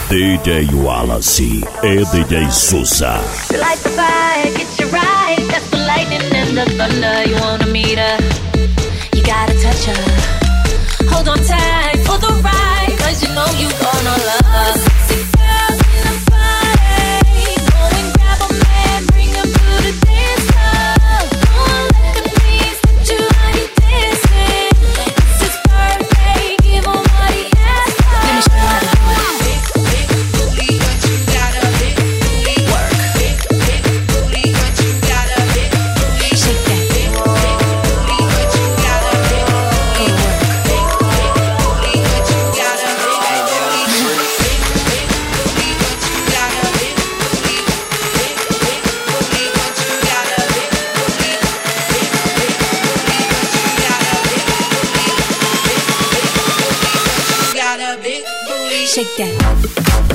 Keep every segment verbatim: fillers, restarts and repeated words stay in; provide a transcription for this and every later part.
D J Wallace e D J Souza. You like the fire, get you right. That's the lightning and the thunder. You wanna meet her, you gotta touch her. Hold on tight for the ride, cause you know you gonna love her. Sexy girls in the party, go and grab a man, bring him to the dance floor. Don't let them please put you how you dancing. This is birthday, give him what he asked for. Let me show you how to do it. Shake that.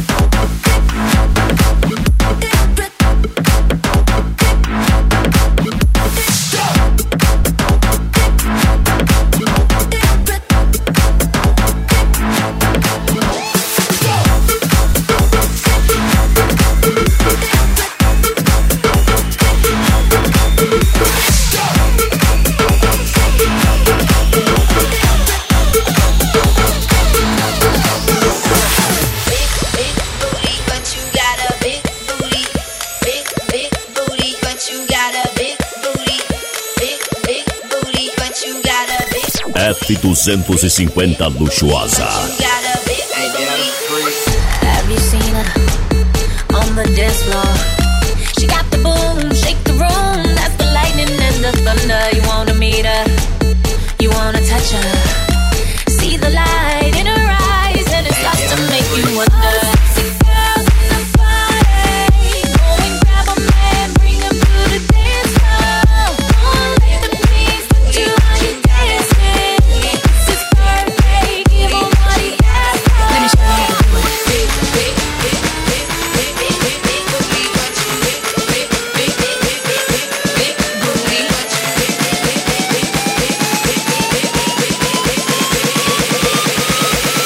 F duzentos e cinquenta luxuosa. Have you seen her on the dance floor? She got the boom, shake the room. That's the lightning and the thunder. You wanna meet her, you wanna touch her. See the light in her eyes, and it starts to make you wonder.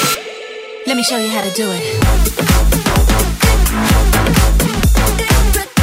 Let me show you how to do it.